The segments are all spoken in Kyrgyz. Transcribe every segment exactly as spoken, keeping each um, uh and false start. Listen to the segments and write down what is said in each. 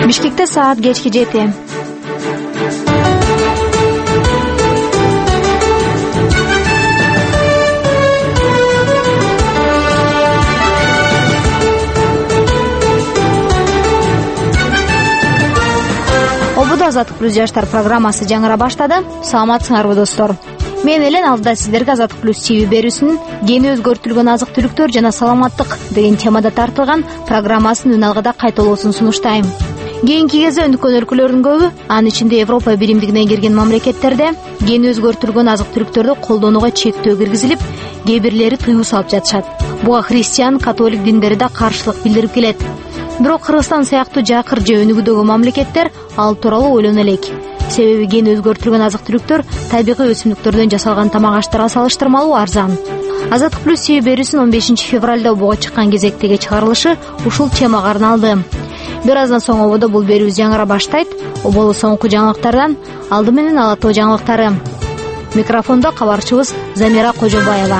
Бишкекте саат кечки жети. Обуда Азаттык плюс жаштар программасы жаңыра баштады. Саламатсыңарбы достор? Мен элен алдыда сиздерге Азаттык плюс ти ви берүүсүнүн кени өзгөртүлгөн азык-түлүктөр жана саламаттык деген темада тартылган программасын үн алгыда кайталоосун сунуштайм. Кийинки кезде өндүккөн өлкөлөрдүн көбү, анын ичинде Европа биримдигине кирген мамлекеттерде кени өзгөртүлгөн азык-түлүктөрдү колдонууга чектөө киргизилип, кээ бирлери тыюу салып жатышат. Буга христиан, католик диндери да каршылык билдирип келет. Бирок Кыргызстан сыяктуу жакыр же өнүгүүдөгү мамлекеттер ал тууралуу ойлоно элек. Себеби кени өзгөртүлгөн азык-түлүктөр табигый өсүмдүктөрдөн жасалган тамак аштарга салыштырмалуу арзан. Азаттык плюс ти ви берүүсүнүн он бешинчи февралда обого чыккан кезектеги чыгарылышы ушул темага арналды. Бир аздан соң ободо бул берүүбүз жаңыра баштайт. Оболу соңку жаңылыктардан алды менен ала тоо жаңылыктары. Микрофондо кабарчыбыз Замира Кожобаева.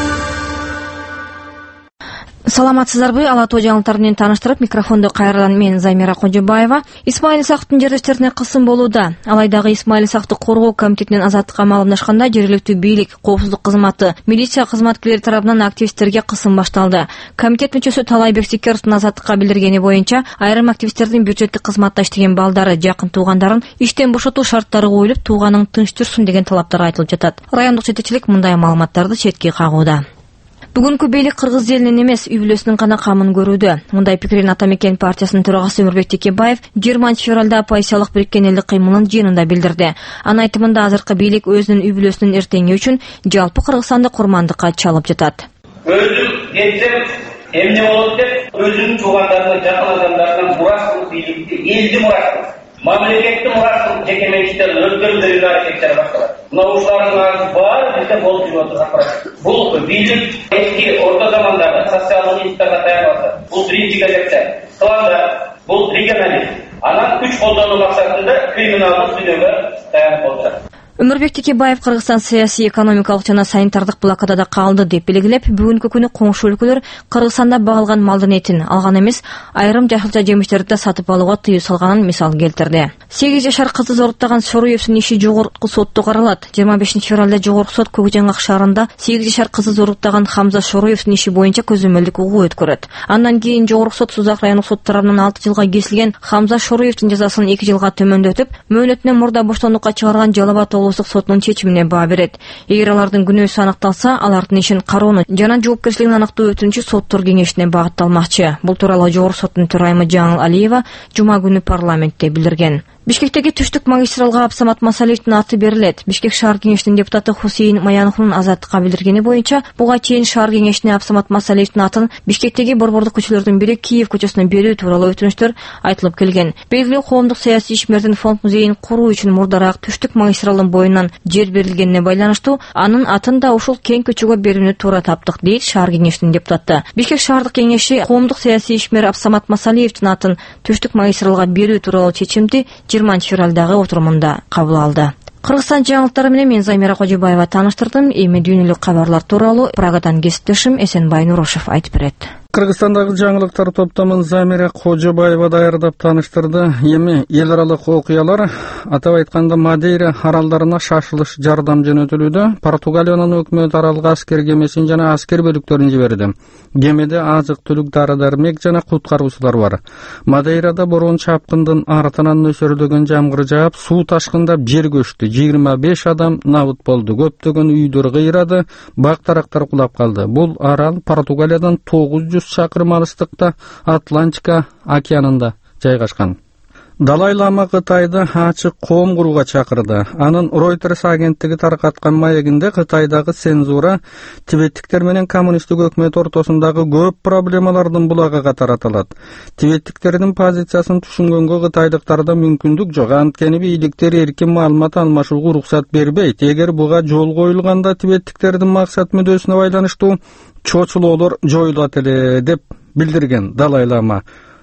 Саламатсыздарбы? Ала тоо жаңылыктар менен тааныштырып, микрофондо кайрадан мен Замира Кожобаева. Исмаил Исаковдун жерлештерине кысым болууда. Алайдагы Исмаил Исаковду коргоо комитетинен азаттыкка маалымдашканда жергиликтүү бийлик, коопсуздук кызматы, милиция кызматкерлери тарабынан активисттерге кысым башталды. Комитет мүчөсү Талайбек Секеровдун азаттыкка билдиргени боюнча, айрым активисттердин бюджеттик кызматта иштеген балдары, жакын туугандарын иштен бошотуу шарттары коюлуп, тууганын тынч жүрсүн деген талаптар айтылып жатат. Райондук жетекчилик мындай маалыматтарды четке кагууда. Бүгүнкү бийлик кыргыз элинин эмес, үй бүлөсүнүн гана камын көрүүдө. Мындай пикирин Ата мекен партиясынын төрагасы Өмүрбек Текебаев жыйырманчы февралда оппозициялык бириккен элдик кыймылдын жыйынында билдирди. Анын айтымында азыркы бийлик өзүнүн үй бүлөсүнүн эртеңи үчүн жалпы Кыргызстанды курмандыкка чалып жатат. Өзүм кетсем эмне болот деп, өзүнүн туугандарына, жакын адамдарынан мурас бийликти, элди мурас, мамлекетти мурас, жеке менчиктерди өткөрүүгө аракеттер башталат. Мына ушулардын баары бизде болуп жүрүп атат. Бул бийлик эски орто замандагы социалдык институттарга таянат. Бул биринчи кезекте кланда, бул регионализм. Анан күч колдонуу максатында криминалдык дүнөгө таянып отурат. Өмүрбек Текебаев Кыргызстан саясий, экономикалык жана санитардык блокадада калды деп белгилеп, бүгүнкү күнү коңшу өлкөлөр Кыргызстанда багылган малдын этин алган эмес, айрым жашылча жемиштерди сатып алууга тыюу салганын мисал келтирди. сегиз жашар кызды зоруттаган Шоруевдин иши жогорку сотто каралат. жыйырма бешинчи февралда жогорку сот Көкжаңак шаарында сегиз жашар кызды зоруттаган Хамза Шоруевдин иши боюнча көзөмөлдүк угуу өткөрөт. Андан кийин жогорку сот Сузак райондук сот тарабынан алты жылга кесилген Хамза Шоруевдин жазасын эки жылга төмөндөтүп, мөөнөтүнөн мурда боштондукка чыгарган Жалал Абад облустук сотунун чечимине баа берет. Эгер алардын күнөөсү аныкталса, алардын ишин кароону жана жоопкерчилигин аныктоо өтүнүчү соттор кеңешине багытталмакчы. Бул тууралуу жогорку соттун төрайымы Жаңыл Алиева жума күнү парламентте билдирген. Бишкектеги түштүк магистралга Абсамат Масалиевдин аты берилет. Бишкек шаар кеңешинин депутаты Хусейин Маяновдун азаттыкка билдиргени боюнча, буга чейин шаар кеңешине Абсамат Масалиевдин атын Бишкектеги борбордук көчөлөрдүн бири Киев көчөсүнө берүү тууралуу өтүнүчтөр айтылып келген. Белгилүү коомдук саясий ишмердин фонд музейин куруу үчүн мурдараак түштүк магистралдын боюнан жер берилгенине байланыштуу анын атын да ушул кең көчөгө берүүнү туура таптык, дейт шаар кеңешинин депутаты. Бишкек шаардык кеңеши коомдук саясий ишмер Абсамат Масалиевдин атын түштүк магистралга берүү тууралуу чечимди жыйырманчы февралдагы отурумунда кабыл алды. Кыргызстан жаңылыктары менен мен Замира Кожобаева тааныштырдым. Эми дүйнөлүк кабарлар тууралуу Прагадан кесиптешим Эсенбай Нурошев айтып берет. Кыргызстандагы жаңылыктар топтомун Замира Кожобаева даярдап тааныштырды. Эми эл аралык окуялар, атап айтканда Мадейра аралдарына шашылыш жардам жөнөтүлүүдө. Португалиянын өкмөт аралык аскер кемесин жана аскер бөлүктөрүн жиберди. Кемеде азык-түлүк, дары-дармек жана куткаруучулар бар. Мадейрада борон чапкындын артынан нөсөрдөгөн жамгыр жаап, суу ташкындап жер көчтү. жыйырма беш адам набыт болду. Көптөгөн үйдөр кыйрады, бак-тарактар кулап калды. Бул арал Португалиядан тогуз жүз чакырым алыстыкта Атлантика океанында жайгашкан. Далай Лама Кытайды ачык коом курууга чакырды. Анын Reuters агенттиги таркаткан маегинде Кытайдагы цензура тибеттиктер менен коммунисттик өкмөт ортосундагы көп проблемалардын булагы катары аталат. Тибеттиктердин позициясын түшүнгөнгө кытайлыктарда мүмкүндүк жок. Анткени бийликтер эркин маалымат алмашууга уруксат бербейт. Эгер буга жол коюлганда тибеттиктердин максат мүддөсүнө байланыштуу чочулоолор жоюлат эле деп билдирген Далай Лама.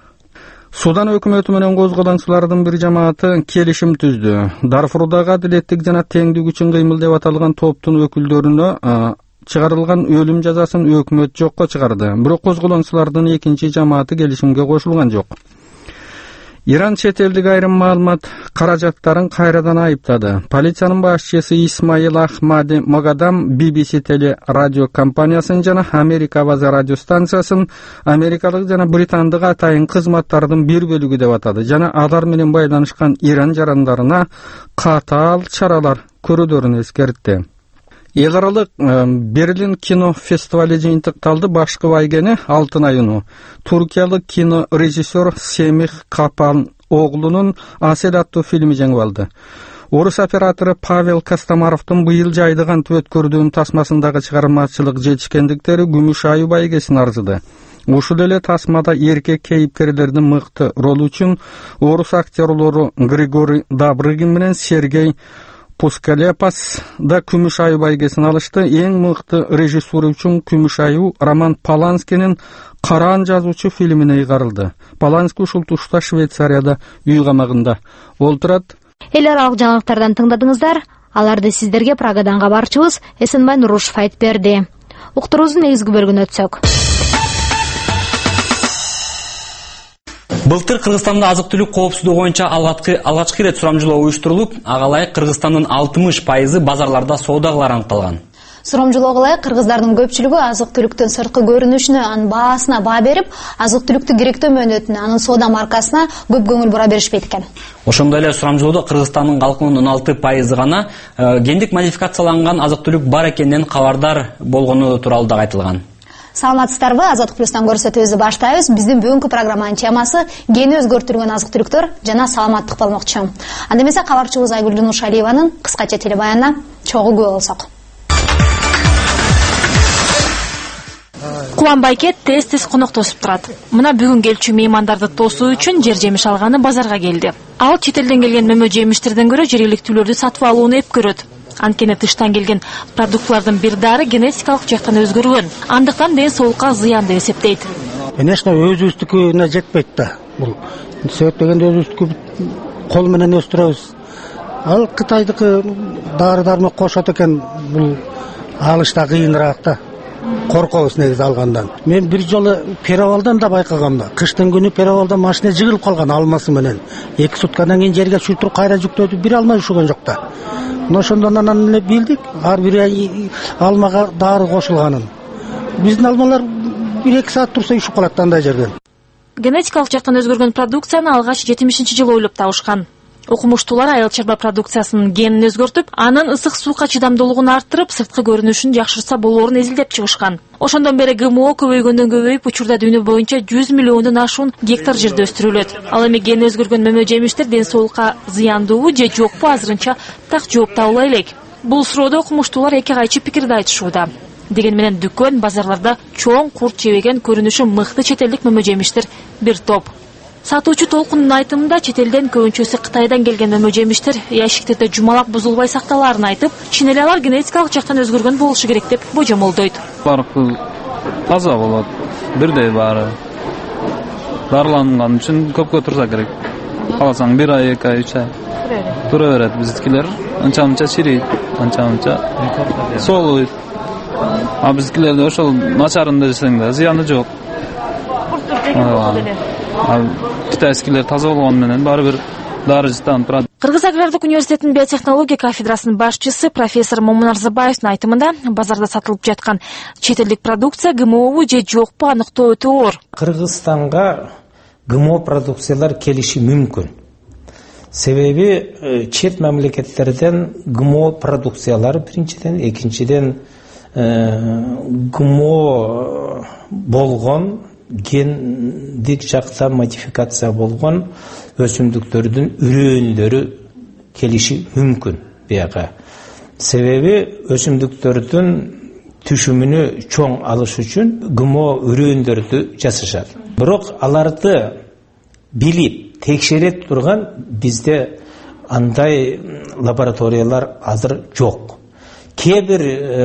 Судан өкмөтү менен козголаңчылардын бир жамааты келишим түздү. Дарфурдагы адилеттик жана теңдик үчүн кыймыл деп аталган топтун өкүлдөрүнө чыгарылган өлүм жазасын өкмөт жокко чыгарды. Бирок козголаңчылардын экинчи жамааты келишимге кошулган жок. Иран чет элдик айрым маалымат каражаттарын кайрадан айыптады. Полициянын башчысы Исмаил Ахмади Могадам би би си теле радио компаниясын жана Америка Авазы радио станциясын америкалык жана британдык атайын кызматтардын бир бөлүгү деп атады жана алар менен байланышкан Иран жарандарына катаал чаралар көрүүлөрүн эскертти. Эл аралык Берлин кино фестивали жыйынтыкталды. Башкы байгени Алтын айыну. Туркиялык кино режиссер Семих Капан оглунун Асел аттуу фильми жеңип алды. Орус оператору Павел Костомаровдун быйыл жайды кантип өткөрдүүнүн тасмасындагы чыгармачылык жетишкендиктери күмүш айы байгесин арзыды. Ушул эле тасмада эркек кейипкерлердин мыкты ролу үчүн орус актерлору Григорий Добрыгин менен Сергей Пускалепас да күмүш айы байгесин алышты. Эң мыкты режиссура үчүн күмүш айы Роман Поланскинин Караан жазуучу фильмине ыйгарылды. Полански ушул тушта Швейцарияда үй камагында олтурат. Эл аралык жаңылыктардан тыңдадыңыздар. Аларды сиздерге Прагадан кабарчыбыз Эсенбай Нурушев айтып берди. Уктуруубуздун негизги бөлүгүнө өтсөк. Былтыр Кыргызстанда азык-түлүк коопсуздугу боюнча алгачкы ирет сурамжылоо уюштурулуп, ага ылайык Кыргызстандын алтымыш пайызы базарларда соода кыларан калган. Сурамжылоого ылайык кыргыздардын көпчүлүгү азык-түлүктүн сырткы көрүнүшүнө, анын баасына баа берип, азык-түлүктү керектөө мөөнөтүнө, анын соода маркасына көп көңүл бура беришпейт экен. Ошондой эле сурамжылоодо Кыргызстандын калкынын он алты пайызы гана гендик модификацияланган азык-түлүк бар экенинен кабардар болгону тууралуу да айтылган. Саламатсыздарбы? Азаттык плюстан көрсөтүүбүздү баштайбыз. Биздин бүгүнкү программанын темасы гени өзгөртүлгөн азык-түлүктөр жана саламаттык болмокчу. Анда эмесе кабарчыбыз Айгүл Нуршалиеванын кыскача телебаянына чогуу күбө болсок. Кубанбайке тез-тез конок тосуп турат. Мына бүгүн келчү меймандарды тосуу үчүн жер жемиш алганы базарга келди. Ал чет элден келген мөмө жемиштерден көрө жергиликтүүлөрдү сатып алууну эп көрөт. Анткени тыштан келген продуктлардын бир дары генетикалык жактан өзгөргөн. Андыктан ден соолукка зыян деп эсептейт. Конечно, өзүбүздүкүнө жетпейт да. Бул себеп дегенде өзүбүздүкү кол менен өстүрөбүз. Ал Кытайдыкы дары-дармек кошот экен, бул алышта кыйыныраак да. Коркобуз негизи алгандан. Мен бир жолу Перовалдан да байкагам да. Кыштын күнү Перовалда машина жыгылып калган алмасы менен. эки суткадан кийин жерге шүлтүрүп кайра жүктөдү, бир алма ушуган жок да. Ошондон анан эле билдик, ар бир алмага дары кошулганын. Биздин алмалар бир эки саат турса ушуп калат андай жерден. Генетикалык жактан өзгөргөн продукцияны алгач жетимишинчи жылы ойлоп табышкан. Окумуштуулар айыл чарба продукциясынын генин өзгөртүп, анын ысык суукка чыдамдуулугун арттырып, сырткы көрүнүшүн жакшыртса болоорун изилдеп чыгышкан. Ошондон бери ГМО көбөйгөндөн көбөйүп, учурда дүйнө боюнча жүз миллиондон ашуун гектар жерде өстүрүлөт. Ал эми гени өзгөргөн мөмө жемиштер ден соолукка зыяндуубу же жокпу азырынча так жооп табыла элек. Бул суроодо окумуштуулар эки кайчы пикирди айтышууда. Деген менен дүкөн, базарларда чоң курт жебеген көрүнүшү мыкты чет элдик мөмө жемиштер бир топ. Сатуучу Толкундун айтымында чет элден көбүнчөсү Кытайдан келген мөмө жемиштер ящиктерде жумалак бузулбай сакталаарын айтып, чын эле алар генетикалык жактан өзгөргөн болушу керек деп божомолдойт. Бары таза болот, бирдей баары. Дарыланган үчүн көпкө турса керек. Каласаң бир ай, эки ай, үч ай тура берет. Биздикилер анча-мынча чирейт, анча-мынча соолуйт. А биздикилерде ошол начарында жесең да зыяны жок. Китайскилер таза болгон менен баары бир дары жыттанып турат. Кыргыз агрардык университетинин биотехнология кафедрасынын башчысы профессор Момунарзабаевдин айтымында базарда сатылып жаткан чет элдик продукция ГМОбу же жокпу аныктоо өтө оор. Кыргызстанга ГМО продукциялар келиши мүмкүн. Себеби чет мамлекеттерден ГМО продукциялар биринчиден, экинчиден ГМО болгон гендик жакта модификация болгон өсүмдүктөрдүн үрөөндөр келиши мүмкүн бияга. Себеби өсүмдүктөрдүн түшүмүнү чоң алыш үчүн ГМО үрөөндөрдү жасашат. Бирок аларды билип, текшере турган бизде андай лабораториялар азыр жок. Кээ бир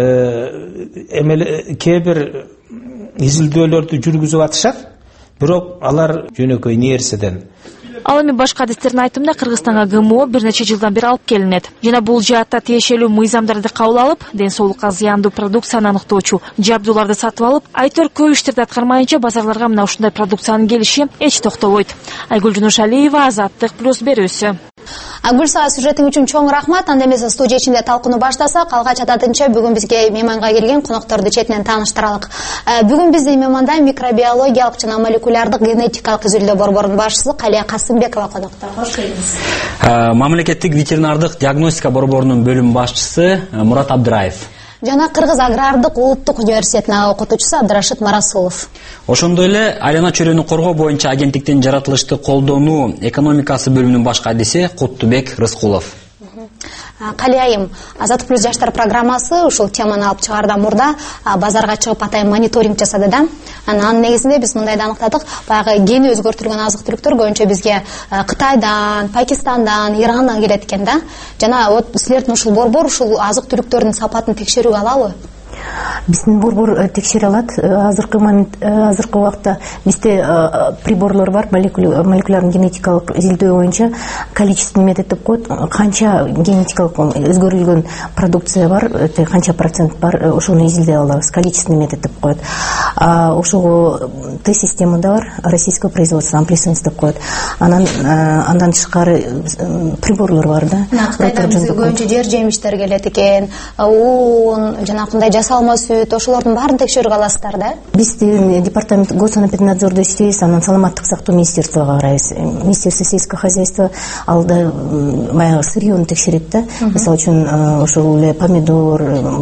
кээ бир изилдөөлөрдү жүргүзүп атышат, бирок алар жөнөкөй нерседен Ал эми башка адистердин айтымында Кыргызстанга ГМО бир нече жылдан бери алып келинет. Жана бул жаатта тиешелүү мыйзамдарды кабыл алып, ден соолукка зыяндуу продукцияны аныктоочу жабдууларды сатып алып, айтор көп иштерди аткармайынча базарларга мына ушундай продукциянын келиши эч токтобойт. Айгүл Жунушалиева, Азаттык плюс берүүсү. Агүл, сага сюжетиң үчүн чоң рахмат. Анда эмесе студия ичинде талкууну баштасак, алгач адатынча бүгүн бизге мейманга келген конокторду четинен тааныштыралык. Бүгүн биздин мейманда микробиологиялык жана молекулярдык генетикалык изилдөө борборунун башчысы Калия Касымбекова конокто. Кош келиңиз. Мамлекеттик ветеринардык диагностика борборунун бөлүм башчысы Мурат Абдыраев. Жана Кыргыз агрардык улуттук университетинин окутуучусу Абдрашид Марасулов. Ошондой эле айлана чөйрөнү коргоо боюнча агенттиктин жаратылышты колдонуу экономикасы бөлүмүнүн башкы адиси Куттубек Рыскулов. Калия айым, Азаттык плюс жаштар программасы ушул теманы алып чыгаардан мурда базарга чыгып атайын мониторинг жасады да. Анын негизинде биз мындайды аныктадык, баягы гени өзгөртүлгөн азык-түлүктөр көбүнчө бизге Кытайдан, Пакистандан, Ирандан келет экен да. Жана вот силердин ушул борбор ушул азык-түлүктөрдүн сапатын текшерүүгө алабы? Биздин борбор текшере алат. Азыркы момент азыркы убакта бизде приборлор бар, молекулярный генетикалык изилдөө боюнча количественный метод деп коет. Канча генетикалык өзгөрүлгөн продукция бар, канча процент бар, ошону изилдей алабыз. Количественный метод деп коет. Ошого тест-система да бар, российского производства, амплисенс деп коет. Анан андан тышкары приборлор бар да. Кытайдан бизге көбүнчө жер жемиштер келет экен, уун, жанакындай жасалма сүт, ошолордун баарын текшерүүгө аласыздар да? Биздин департамент госанэпиднадзордо иштейбиз, анан саламаттык сактоо министерствого карайбыз. Министерство сельского хозяйства алда баягы сырьёну текшерет да. Мисалы үчүн ошол эле помидор,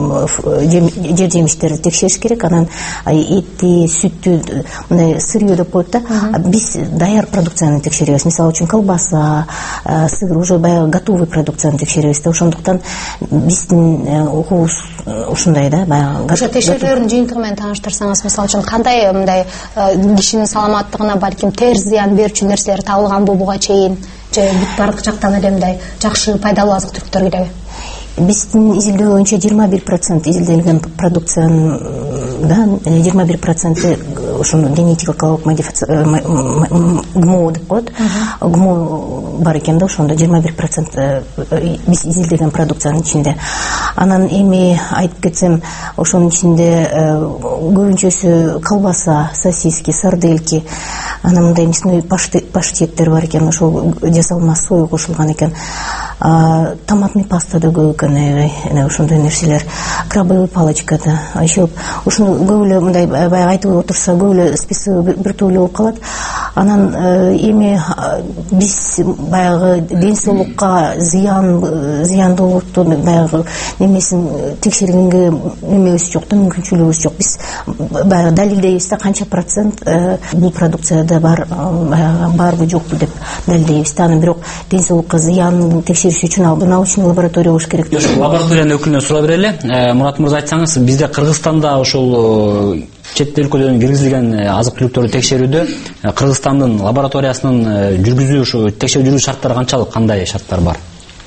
жер жемиштерди текшериш керек, анан этти, сүттү, мындай сырьё деп коет да. Биз даяр продукцияны текшеребиз. Мисалы үчүн колбаса, сыр, уже баягы готовый продукцияны текшеребиз да. Ошондуктан биздин окуубуз ушундай да. Ошо текшерүүлөрдүн жыйынтыгы менен тааныштырсаңыз, мисалы үчүн кандай мындай кишинин саламаттыгына балким терс зыян берүүчү нерселер табылганбы буга чейин, же бүт бардык жактан эле мындай жакшы пайдалуу азык-түлүктөр келеби? Биздин изилдөө боюнча жыйырма бир процент изилделген продукциянын да жыйырма бир проценти ушуну генетикалык модификация ГМО деп коет. ГМО бар экен да, ошондо жыйырма бир процент биз изилдеген продукциянын ичинде. Анан эми айтып кетсем, ошонун ичинде көбүнчөсү колбаса, сосиски, сардельки, анан мындай мясной паштеттер бар экен, ошол жасалма сой кошулган экен. Томатный паста да көп экен, эне ошондой нерселер, крабовый палочка да. Еще ушуну көп эле мындай баягы айтып отурса, көп эле списоги биртүрлүү болуп калат. Анан эми биз баягы ден соолукка зыян зыяндуулукту баягы немесин текшергенге немебиз жок да, мүмкүнчүлүгүбүз жок. Биз баягы далилдейбиз да, канча процент бул продукцияда бар, баягы барбы жокпу деп далилдейбиз да. Анан бирок ден соолукка зыянын текшериш үчүн ал научный лаборатория болуш керек. Лабораториянын өкүлүнө суроо берели. Мурат мырза, айтсаңыз, бизде Кыргызстанда ошол чет өлкөлөрдөн киргизилген азык-түлүктөрдү текшерүүдө Кыргызстандын лабораториясынын жүргүзүү ушу текшерүү жүргүзүү шарттары канчалык, кандай шарттар бар?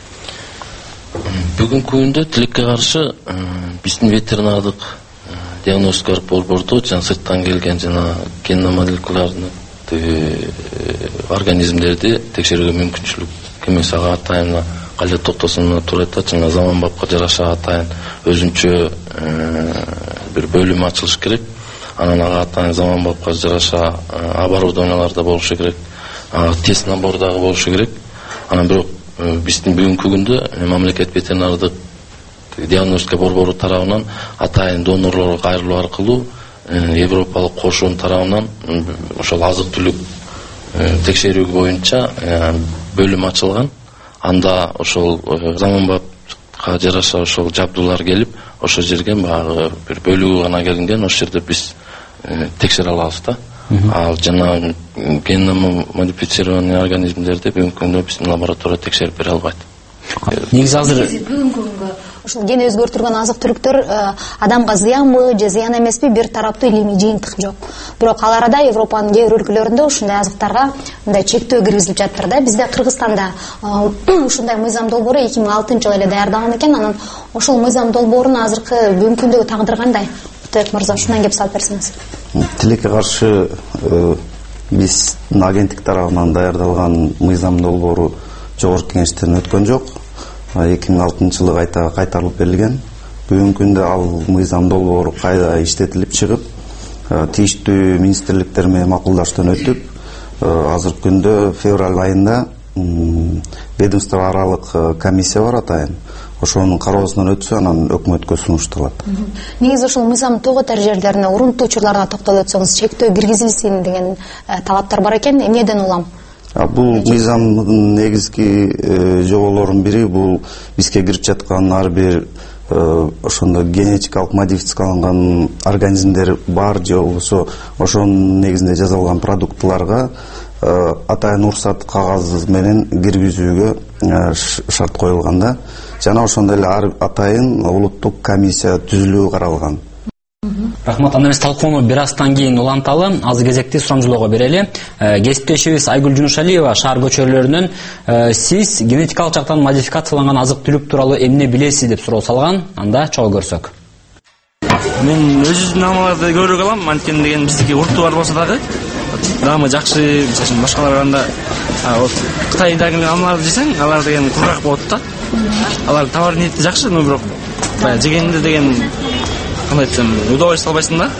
Бүгүнкү күндө тилекке каршы биздин ветеринардык диагностикалык борбордо жана сырттан келген жана геномолекулярный организмдерди текшерүүгө мүмкүнчүлүк эмес. Ага атайын Калия токтосуна туура айтат, жана заманбапка жараша атайын өзүнчө бир бөлүм ачылыш керек. Анан ага атайын заманбапка жараша оборудованиялар да болушу керек, тест набор дагы болушу керек. Анан бирок биздин бүгүнкү күндө мамлекет ветеринардык диагностика борбору тарабынан атайын донорлорго кайрылуу аркылуу Европалык кошуун тарабынан ошол азык-түлүк текшерүү боюнча бөлүм ачылган. Анда ошол заманбапка жараша ошол жабдуулар келип, ошол жерге баягы бир бөлүгү гана келинген, ошол жерде биз текшере алабыз да. Ал жана генно модифицированный организмдерди бүгүнкү күндө биздин лаборатория текшерип бере албайт. Негизи азыр бүгүнкү күнгө ушул ген өзгөртүлгөн азык-түлүктөр адамга зыянбы же зыян эмеспи бир тараптуу илимий жыйынтык жок. Бирок ал арада Европанын кээ бир өлкөлөрүндө ушундай азыктарга мындай чектөө киргизилип жаттыр да. Бизде Кыргызстанда ушундай мыйзам долбоору эки миң алтынчы жылы эле даярдалган экен. Анан ошол мыйзам долбоорунун азыркы бүгүнкү күндөгү тагдыры кандай? Кутбек мырза, ушундан кеп салып берсеңиз. Тилекке каршы биз агенттик тарабынан даярдалган мыйзам долбоору жогорку кеңештен өткөн жок. эки миң алтынчы жылы кайта кайтарылып берилген. Бүгүнкү күндө ал мыйзам долбоору кайта иштетилип чыгып, тийиштүү министрликтер менен макулдаштан өтүп, азыркы күндө февраль айында ведомство аралык комиссия бар атайын. Ошонун кароосунан өтсө, анан өкмөткө сунушталат. Негизи ушул мыйзам тоготор жерлерине, урунтуу учурларына токтолуп өтсөңүз, чектөө киргизилсин деген талаптар бар экен. Эмнеден улам? Бул мыйзамдын негизги жоболорунун бири бул бизге кирип жаткан ар бир ошондо генетикалык модификацияланган организмдер бар же болбосо ошонун негизинде жасалган продуктларга атайын уруксат кагазы менен киргизүүгө шарт коюлган да. Жана ошондой эле ар атайын улуттук комиссия түзүлүүгө каралган. Рахмат. Анда эмес талкууну бир аздан кийин уланталы. Азыр кезекти сурамжылоого берели. Кесиптешибиз Айгүл Жунушалиева шаар көчөлөрүнөн сиз генетикалык жактан модификацияланган азык-түлүк тууралуу эмне билесиз деп суроо салган. Анда чогуу көрсөк. Мен өзүмдүн алмаларды көрүп алам. Анткени деген биздики урту бар болсо дагы даамы жакшы, мисалы башкалар анда Кытайдагы алмаларды жесең, алар деген кургак болот да. Алар товар ниети жакшы, но бирок баягы жегенде деген кандай айтсам, удовольствие албайсың да.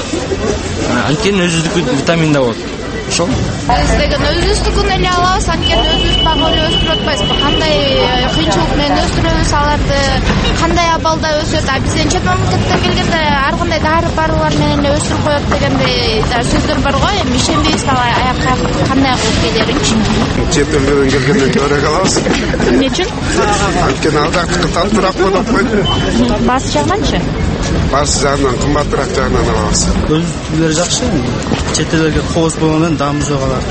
Анткени өзүбүздүкү витамин да болот. Ошол. Биз деген өзүбүздүкүн эле алабыз, анткени өзүбүз багып эле өстүрүп атпайбызбы? Кандай кыйынчылык менен өстүрөбүз аларды, кандай абалда өсөт? А бизден чет мамлекеттен келгенде ар кандай дары барлар менен эле өстүрүп коет дегендей сөздөр бар го. Эми ишенбейбиз да аякка кандай кылып келеринчи. Чет элден келгенде көрөк алабыз. Эмне үчүн? Анткени ал жактыкы тартуураак болуп койду. Баасы жагынанчы? Баасы жагынан кымбатыраак жагынан алабыз. Өзүлөр жакшы. Чет элге кооз болгондон даамы жок алар.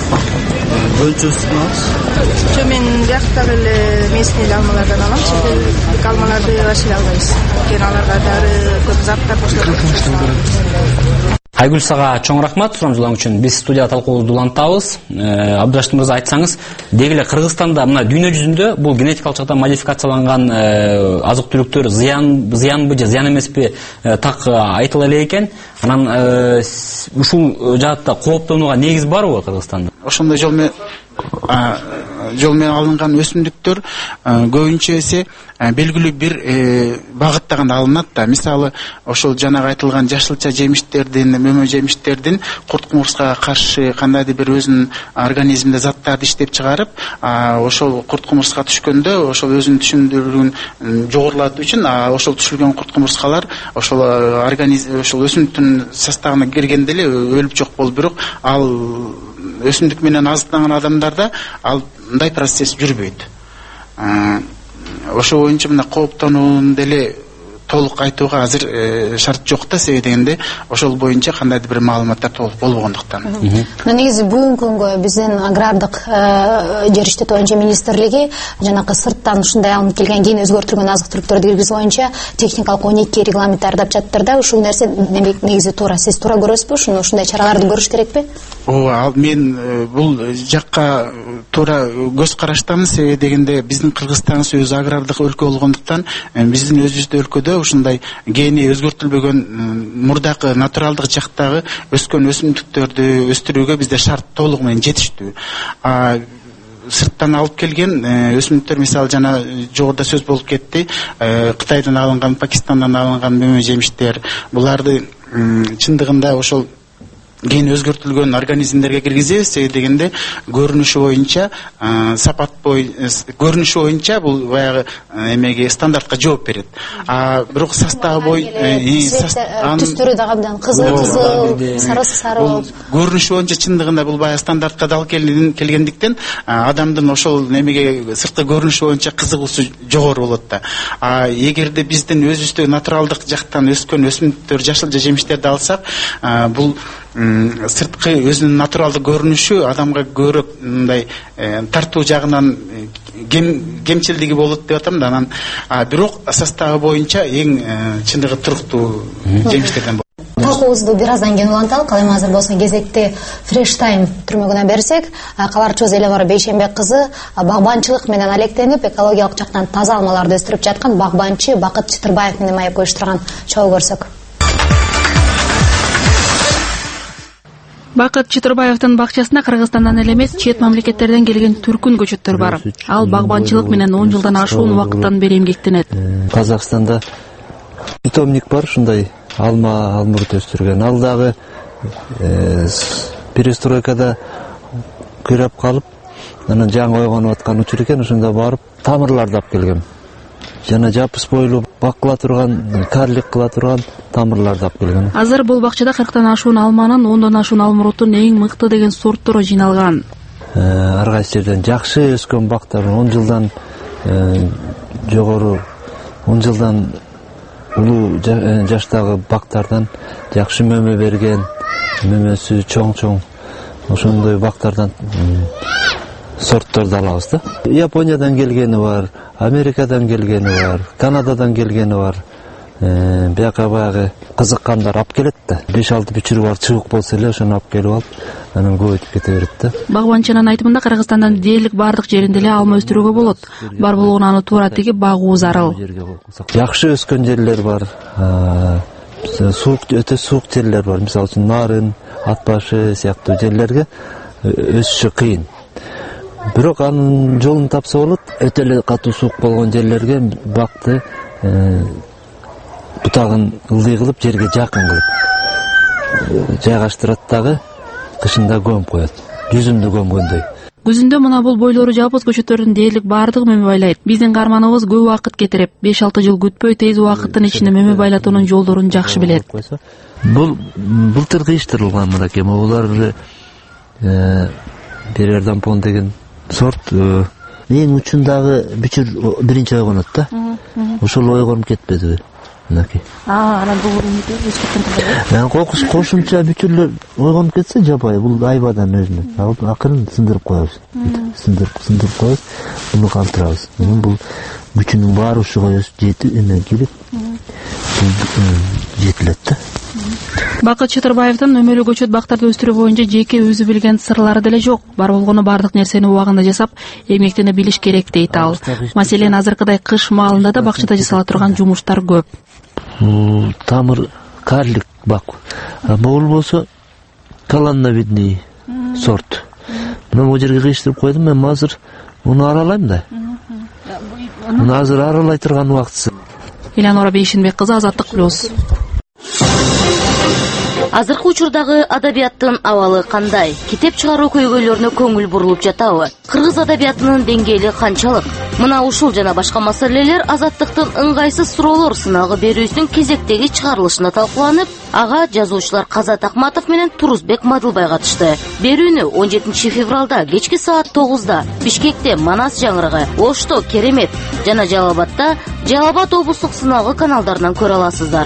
Бөлчөсүн алабыз. Жо мен бияктагы эле местный алмалардан алам. Чет элдик алмаларды вообще албайбыз. Анткени аларга дары көп заттар кошулат. Айгүл сага чоң рахмат сурамжылооң үчүн. Биз студия талкуубузду улантабыз. Абдырашев мырза, айтсаңыз, деги эле Кыргызстанда мына дүйнө жүзүндө бул генетикалык жактан модификацияланган азык-түлүктөр зыян зыянбы же зыян эмеспи так айтыла эле экен. Анан ушул жаатта кооптонууга негиз барбы Кыргызстанда? Ошондой жол менен жол менен алынган өсүмдүктөр көбүнчө эсе белгилүү бир багыттаганда алынат да. Мисалы, ошол жанагы айтылган жашылча жемиштердин, мөмө жемиштердин курт кумурскага каршы кандайдыр бир өзүнүн организминде заттарды иштеп чыгарып, ошол курт кумурска түшкөндө ошол өзүнүн түшүмдүүлүгүн жогорулатуу үчүн ошол түшүлгөн курт кумурскалар ошол организм ошол өсүмдүктүн составына киргенде эле өлүп жок болуп, бирок ал өсүмдүк менен азыктанган адамдарда ал мындай процесс жүрбөйт. Ошол боюнча мына кооптонууну деле толук айтууга азыр шарт жок да, себеби дегенде ошол боюнча кандайдыр бир маалыматтар толук болбогондуктан. Негизи бүгүнкү күнгө биздин агрардык жер иштетүү боюнча министрлиги жанакы сырттан ушундай алынып келген кийин өзгөртүлгөн азык-түлүктөрдү киргизүү боюнча техникалык он эки регламент даярдап жатыптыр да. Ушул нерсе негизи туура. Сиз туура көрөсүзбү? Ушуну ушундай чараларды көрүш керекпи? Ооба, мен бул жакка туура көз караштамын, себеби дегенде биздин Кыргызстаныбыз өзү агрардык өлкө болгондуктан биздин өзүбүздүн өлкөдө ушундай гени өзгөртүлбөгөн мурдакы натуралдык жактагы өскөн өсүмдүктөрдү өстүрүүгө бизде шарт толугу менен жетиштүү. Сырттан алып келген өсүмдүктөр, мисалы жана жогоруда сөз болуп кетти, Кытайдан алынган, Пакистандан алынган мөмө жемиштер, буларды чындыгында ошол ген өзгөртүлгөн организмдерге киргизебиз, себеби дегенде көрүнүшү боюнча сапат бой көрүнүшү боюнча бул баягы эмеге стандартка жооп берет. А бирок составы бой түстөрү да абдан кызыл кызыл, сарысы сары болуп, көрүнүшү боюнча чындыгында бул баягы стандартка дал келгендиктен адамдын ошол немеге сырткы көрүнүшү боюнча кызыгуусу жогору болот да. А эгерде биздин өзүбүздө натуралдык жактан өскөн өсүмдүктөр, жашыл жемиштерди алсак, бул сырткы өзүнүн натуралдык көрүнүшү адамга көрөк мындай тартуу жагынан кемчилдиги болот деп атам да. Анан бирок составы боюнча эң чындыгы туруктуу жемиштерден болот. Талкуубузду бир аздан кийин уланталы. Калайм азыр болсо кезекти Fresh Time түрмөгүнө берсек, кабарчыбыз Элемара Бейшембек кызы багбанчылык менен алектенип, экологиялык жактан таза алмаларды өстүрүп жаткан багбанчы Бакыт Чытырбаев менен маек уюштурган чогуу көрсөк. Бакыт Чытырбаевдин бакчасында Кыргызстандан эле эмес, чет мамлекеттерден келген түркүн көчөттөр бар. Ал багбанчылык менен он жылдан ашуун убакыттан бери эмгектенет. Казакстанда питомник бар, ушундай алма, алмурт өстүргөн. Ал дагы перестройкада кыйрап калып, анан жаңы ойгонуп аткан учур экен, ошондо барып тамырларды алып келгем. Жана жапыс бойлуу бак кыла турган, карлик кыла турган тамырларды алып келген. Азыр бул бакчада кырктан ашуун алманын, ондон ашуун алмуруттун эң мыкты деген сорттору жиналган. Ар кайсы жерден жакшы өскөн бактар, он жылдан жогору, он жылдан улуу жаштагы бактардан жакшы мөмө берген, мөмөсү чоң-чоң ошондой бактардан сортторду алабыз да. Япониядан келгени бар, Америкадан келгени бар, Канададан келгени бар. Бияка баягы кызыккандар алып келет да. беш алты бүчүрү бар, чыбык болсо эле ошону алып келип алып, анан көбөйтүп кете берет да. Багбанчынын айтымында Кыргызстандын дээрлик бардык жеринде эле алма өстүрүүгө болот. Бар болгону аны туура тигип багуу зарыл. Жакшы өскөн жерлер бар, суук, өтө суук жерлер бар. Мисалы үчүн Нарын, Ат башы сыяктуу жерлерге өсүшү кыйын. Бирок анын жолун тапса болот. Өтө эле катуу суук болгон жерлерге бакты бутагын ылдый кылып, жерге жакын кылып жайгаштырат дагы, кышында көмүп коет. Жүзүмдү көмгөндөй. Күзүндө мына бул бойлору жапыз көчөттөрдүн дээрлик бардыгы мөмө байлайт. Биздин каарманыбыз көп убакыт кетирип, беш алты жыл күтпөй тез убакыттын ичинде мөмө байлатуунун жолдорун жакшы билет. Бул былтыр кыйыштырылган мынакей, булар Берердампон деген сорт эң учундагы бүчүр биринчи ойгонот да. Ошол ойгонуп кетпедиби? Мынакей. А, анан бул эмне? Мен кокус кошумча бүчүрлөр ойгонуп кетсе жапай, бул айбадан өзүнөн. Алып акырын сындырып коебуз. Сындырып, сындырып коебуз, буну калтырабыз. Анан бул бүчүнүн баары ушуга жетип, эме келип, жетилет да. Бакыт Чытырбаевдин мөмөлүү көчөт бактарды өстүрүү боюнча жеке өзү билген сырлары деле жок. Бар болгону бардык нерсени убагында жасап, эмгектене билиш керек дейт ал. Маселен, азыркыдай кыш маалында да бакчада жасала турган жумуштар көп. Тамыр карлик бак. Могул болсо колонновидный сорт. Мына бул жерге кыйыштырып койдум, мен азыр муну аралайм да. Муну азыр аралай турган убактысы. Эланора Бейшинбек кызы, Азаттык плюс. Азыркы учурдагы адабияттын абалы кандай? Китеп чыгаруу көйгөйлөрүнө көңүл бурулуп жатабы? Кыргыз адабиятынын деңгээли канчалык? Мына ушул жана башка маселелер Азаттыктын ыңгайсыз суроолор сынагы берүүсүнүн кезектеги чыгарылышына талкууланып, ага жазуучулар Казат Акматов менен Турузбек Мадылбай катышты. Берүүнү он жетинчи февралда кечки саат тогузда Бишкекте Манас жаңырыгы, Ошто Керемет жана Жалал Абадта Жалал Абад облустук сынагы каналдарынан көрө аласыздар.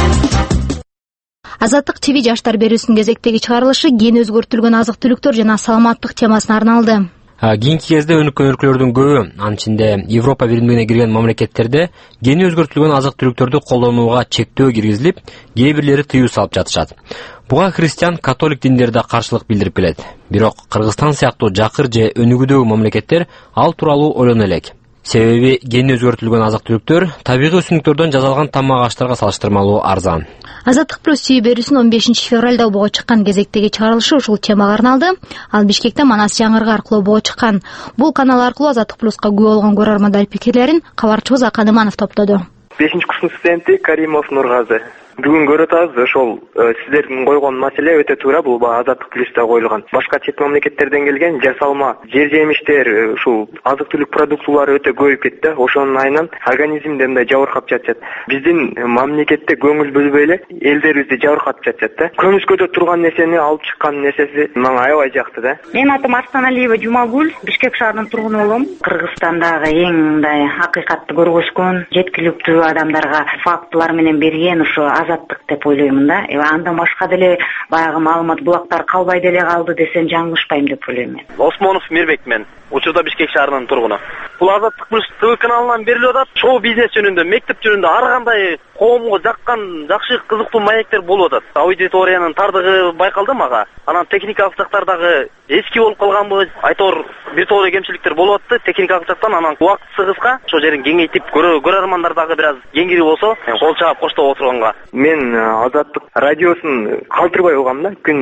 Азаттык ТВ жаштар берүүсүнүн кезектеги чыгарылышы ген өзгөртүлгөн азык-түлүктөр жана саламаттык темасына арналды. Кийинки кезде өнүккөн өлкөлөрдүн көбү, анын ичинде Европа биримдигине кирген мамлекеттерде гени өзгөртүлгөн азык-түлүктөрдү колдонууга чектөө киргизилип, кээ бирлери тыюу салып жатышат. Буга христиан, католик диндери да каршылык билдирип келет. Бирок Кыргызстан сыяктуу жакыр же өнүгүүдөгү мамлекеттер ал тууралуу ойлоно элек. Себеби гени өзгөртүлгөн азык-түлүктөр табигый өсүмдүктөрдөн жасалган тамак аштарга салыштырмалуу арзан. Азаттык плюс ТВ берүүсүнүн он бешинчи февралда обого чыккан кезектеги чыгарылышы ушул темага арналды. Ал Бишкекте Манас жаңырыгы аркылуу обого чыккан. Бул канал аркылуу Азаттык плюска күбө болгон көрөрмандар пикирлерин кабарчыбыз Акан Иманов топтоду. бешинчи курстун студенти Каримов Нургазы. Бүгүн көрүп атабыз, ошол сиздердин койгон маселе өтө туура, бул Азаттык плюста коюлган. Башка чет мамлекеттерден келген жасалма жер жемиштер, ушул азык-түлүк продуктылары өтө көбөйүп кетти. Ошонун айынан организмде мындай жабыркап жатат. Биздин мамлекетте көңүл бөлбөй эле элдерибизди жабыркатып жатат да. Көмүскөдө турган нерсени алып чыккан нерсеси мага аябай жакты да. Мен атым Арстаналиева Жумагүл, Бишкек шаарынын тургуну болом. Кыргызстандагы эң мындай акыйкатты көргөзгөн, жеткиликтүү адамдарга фактылар менен берген ушу Азаттык деп ойлоймун да. Андан башка деле баягы маалымат булактар калбай деле калды десем жаңылышпайм деп ойлойм мен. Осмонов Мирбек мен, учурда Бишкек шаарынын тургуну. Бул Азаттык плюс ТВ каналынан берилип атат. Шоу бизнес жөнүндө, мектеп жөнүндө ар кандай коомго жаккан жакшы кызыктуу маектер болуп атат. Аудиториянын тардыгы байкалды мага. Анан техникалык жактардагы эски болуп калганбы, айтор бир топ кемчиликтер болуп атты техникалык жактан. Анан убактысы кыска, ошол жерин кеңейтип көрөрмандар дагы бир аз кеңири болсо, кол чаап коштоп отурганга. Мен Азаттык радиосун калтырбай угам да күндө.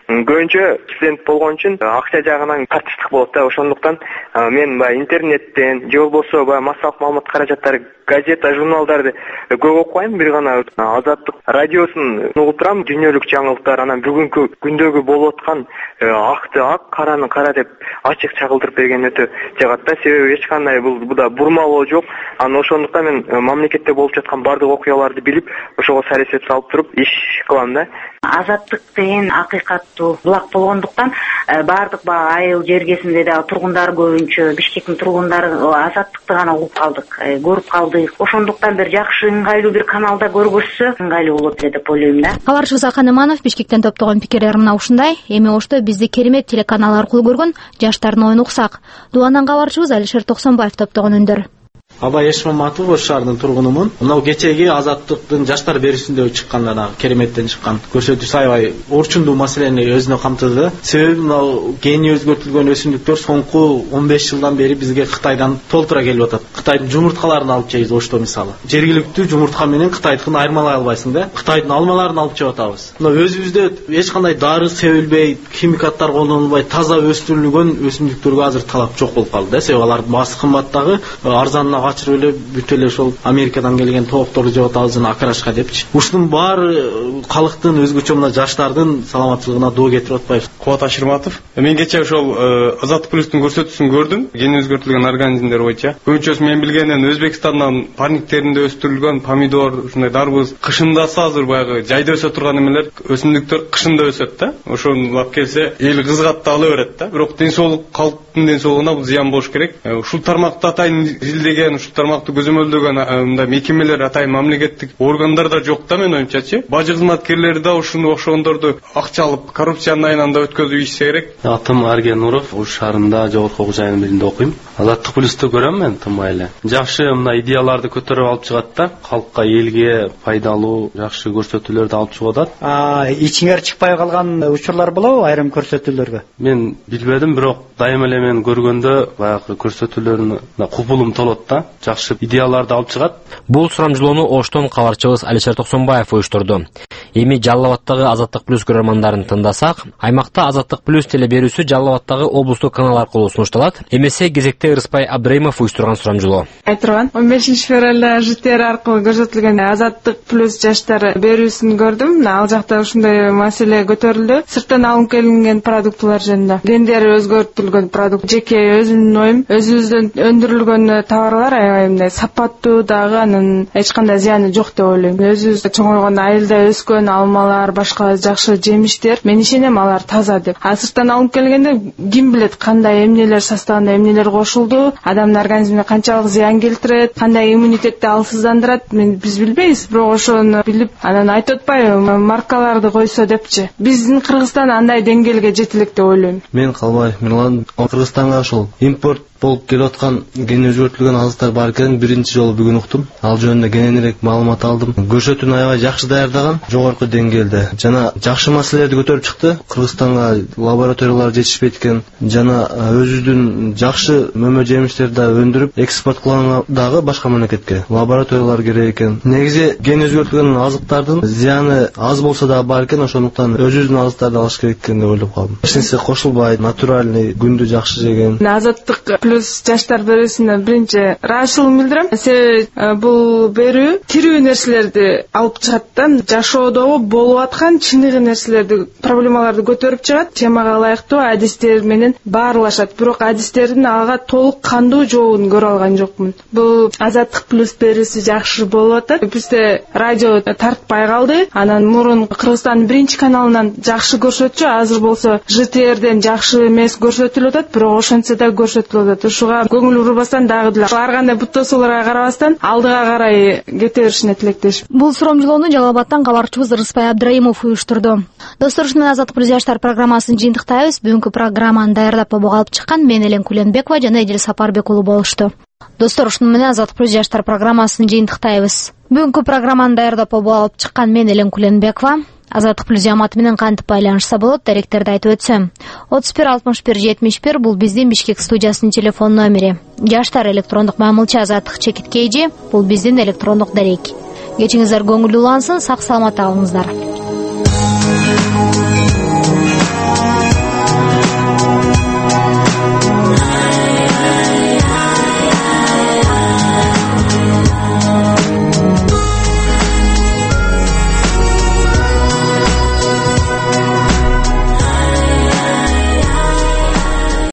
көбүнчө студент болгон үчүн акча жагынан тартыштык болот да. Ошондуктан мен баягы интернеттен же болбосо баягы массалык маалымат каражаттары, газета, журналдарды көп окубайм. Бир гана Азаттык радиосун угуп турам, дүйнөлүк жаңылыктар, анан бүгүнкү күндөгү болуп аткан акты ак, караны кара деп ачык чагылдырып берген өтө жагат да. Себеби эч кандай бул буда бурмалоо жок. Анан ошондуктан мен мамлекетте болуп жаткан бардык окуяларды билип, ошого сар эсеп салып туруп иш кылам да. Азаттык деген акыйкаттуу булак болгондуктан бардык баягы айыл жергесинде да тургундар көбүнчө Бишкектин тургундары Азаттыкты гана угуп калдык, көрүп калдык. Ошондуктан бир жакшы ыңгайлуу бир каналда көргөзсө ыңгайлуу болот эле деп ойлойм да. Кабарчыбыз Акан Иманов Бишкектен топтогон пикирлер мына ушундай. Эми ошто бизди Керемет телеканалы аркылуу көргөн жаштардын оюн уксак. Дубандан кабарчыбыз Алишер Токсонбаев топтогон үндөр. Абай Эшмаматов ош шаарынын тургунумун. Мынау кечеги Азаттыктын жаштар берүүсүндө чыккан жана Кереметтен чыккан көрсөтүүсү аябай орчундуу маселени өзүнө камтыды. Себеби мынау гени өзгөртүлгөн өсүмдүктөр соңку он беш жылдан бери бизге Кытайдан толтура келип атат. Кытайдын жумурткаларын алып жейбиз ошто мисалы. Жергиликтүү жумуртка менен Кытайдыкын айырмалай албайсың да. Кытайдын алмаларын алып жеп атабыз. Мына өзүбүздө эч кандай дары себилбей, химикаттар колдонулбай таза өстүрүлгөн өсүмдүктөргө азыр талап жок болуп калды да. Себеби алардын баасы кымбат дагы, арзанына качырып эле бүт эле ошол Америкадан келген тоокторду жеп атабыз жана акрашка депчи. Ушунун баары калктын өзгөчө мына жаштардын саламаттылыгына доо кетирип атпайбы? Кубат Ашырматов. Мен кечээ ошол Азаттык плюстун көрсөтүүсүн көрдүм. Гени өзгөртүлгөн организмдер боюнча. Көбүнчөсү мен билгенден Өзбекстандан парниктеринде өстүрүлгөн помидор, ушундай дарбыз, кышындасы азыр баягы жайда өсө турган эмелер, өсүмдүктөр кышында өсөт да. Ошону алып келсе эл кызгат да ала берет да. Бирок ден соолук, калктын ден соолугуна бул зыян болуш керек. Ушул тармакта атайын изилдеген, ушул тармакты көзөмөлдөгөн мындай мекемелер, атайын мамлекеттик органдар да жок да менин оюмчачы. Бажы кызматкерлери да ушуну окшогондорду акча алып, коррупциянын айынан өткөзүп ийишсе керек. Атым Арген Нуров, Ош шаарында жогорку окуу жайынын биринде окуйм. Азаттык плюсту көрөм мен тынбай эле. Жакшы мына идеяларды көтөрүп алып чыгат да, калкка, элге пайдалуу жакшы көрсөтүүлөрдү алып чыгып атат. А, ичиңер чыкпай калган учурлар болобу айрым көрсөтүүлөргө? Мен билбедим, бирок дайыма эле мен көргөндө баягы көрсөтүүлөрүн купулум толот да, жакшы идеяларды алып чыгат. Бул сурамжылоону Оштон кабарчыбыз Алишер Токсонбаев уюштурду. Эми Жалал Абадтагы Азаттык плюс көрөрмандарын тындасак, аймакта Азаттык плюс теле берүүсү Жалал Абадтагы облустук канал аркылуу сунушталат. Эмесе кезекте Ырыспай Абдраимов уюштурган сурамжылоо. Айтырган он бешинчи февралда ЖТР аркылуу көрсөтүлгөн Азаттык плюс жаштар берүүсүн көрдүм. Ал жакта ушундай маселе көтөрүлдү. Сырттан алынып келинген продуктлар жөнүндө. Гендери өзгөртүлгөн продукт, жеке өзүмдүн оюм, өзүбүздөн өндүрүлгөн товарлар аябай мындай сапаттуу дагы, анын эч кандай зыяны жок деп ойлойм. Өзүбүз чоңойгон айылда өскөн алмалар, башка жакшы жемиштер, мен ишенем алар таза деп. А сырттан алынып келгенде ким билет кандай эмнелер составында эмнелер кошулду, адамдын организмине канчалык зыян келтирет, кандай иммунитетти алсыздандырат, мен биз билбейбиз. Бирок ошону билип, анан айтып атпайбы, маркаларды койсо депчи. Биздин Кыргызстан андай деңгээлге жете элек деп ойлойм. Мен Калбаев Мирлан, Кыргызстанга ошол импорт болуп келип аткан гени өзгөртүлгөн азыктар бар экенин биринчи жолу бүгүн уктум. Ал жөнүндө кененирээк маалымат алдым. Көрсөтүүнү аябай жакшы даярдаган, жогорку деңгээлде жана жакшы маселелерди көтөрүп чыкты. Кыргызстанга лабораториялар жетишпейт экен, жана өзүбүздүн жакшы мөмө жемиштерди да өндүрүп экспорт кылган дагы башка мамлекетке лабораториялар керек экен. Негизи ген өзгөртүлгөн азыктардын зыяны аз болсо да бар экен, ошондуктан өзүбүздүн азыктарды алыш керек экен деп ойлоп калдым. Эч нерсе кошулбай, натуральный, күндү жакшы жеген. Азаттык плюс жаштар берүүсүнө биринчи ыраазычылык билдирем. Себеби бул берүү тирүү нерселерди алып чыгат да, жашоодогу болуп аткан чыныгы нерселерди, проблемаларды көтөрүп чыгат, темага ылайыктуу адистер менен баарлашат. Бирок адистердин ага толук кандуу жообун көрө алган жокмун. Бул Азаттык плюс берүүсү жакшы болуп атат. Бизде радио тартпай калды. Анан мурун Кыргызстандын биринчи каналынан жакшы көрсөтчү, азыр болсо ЖТРден жакшы эмес көрсөтүлүп атат, бирок ошентсе да көрсөтүлүп атат. Ушуга көңүл бурбастан дагы деле ар кандай буттосууларга карабастан алдыга карай кете беришине тилектеш. Бул сурамжылоону Жалал Абадтан кабарчыбыз Ырыспай Абдраимов уюштурду. Достор, ушуну менен Азаттык плюс жаштар программасын жыйынтыктайбыз. Бүгүнкү программаны даярдап бобого алып чыккан мен Элен Куленбекова жана Эдил Сапарбек уулу болушту. Достор, ушуну менен Азаттык плюс жаштар программасын жыйынтыктайбыз. Бүгүнкү программаны даярдап бобого алып чыккан мен Элен Куленбекова. Азаттык плюс жамааты менен кантип байланышса болот, даректерди айтып өтсөм. отуз бир алтымыш бир жетимиш бир бул биздин Бишкек студиясынын телефон номери. Жаштар электрондук мамылча азаттык чекит kg бул биздин электрондук дарек. Кечиңиздер көңүлдүү улансын, сак саламатта калыңыздар.